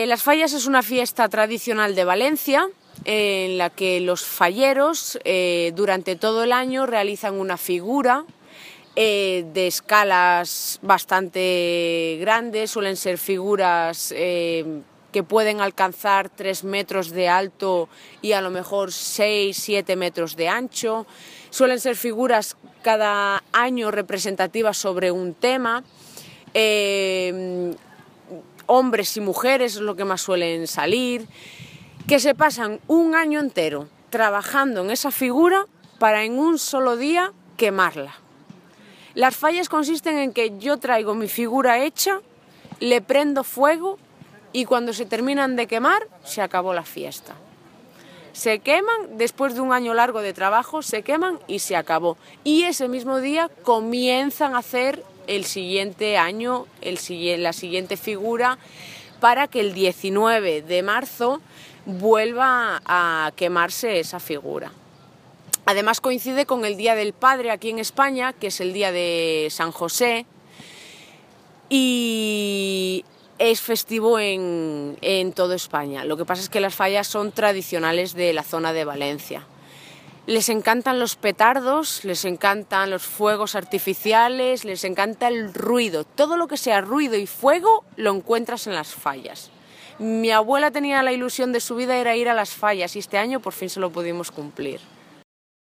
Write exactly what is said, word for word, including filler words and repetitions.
Las Fallas es una fiesta tradicional de Valencia en la que los falleros eh, durante todo el año realizan una figura eh, de escalas bastante grandes, suelen ser figuras eh, que pueden alcanzar tres metros de alto y a lo mejor seis, siete metros de ancho. Suelen ser figuras cada año representativas sobre un tema. Eh, hombres y mujeres es lo que más suelen salir, que se pasan un año entero trabajando en esa figura para en un solo día quemarla. Las fallas consisten en que yo traigo mi figura hecha, le prendo fuego y cuando se terminan de quemar, se acabó la fiesta. Se queman, después de un año largo de trabajo, se queman y se acabó. Y ese mismo día comienzan a hacer el siguiente año, el, la siguiente figura, para que el diecinueve de marzo vuelva a quemarse esa figura. Además coincide con el Día del Padre aquí en España, que es el día de San José, y es festivo en, en toda España. Lo que pasa es que las fallas son tradicionales de la zona de Valencia. Les encantan los petardos, les encantan los fuegos artificiales, les encanta el ruido. Todo lo que sea ruido y fuego lo encuentras en las fallas. Mi abuela tenía la ilusión de su vida era ir a las fallas y este año por fin se lo pudimos cumplir.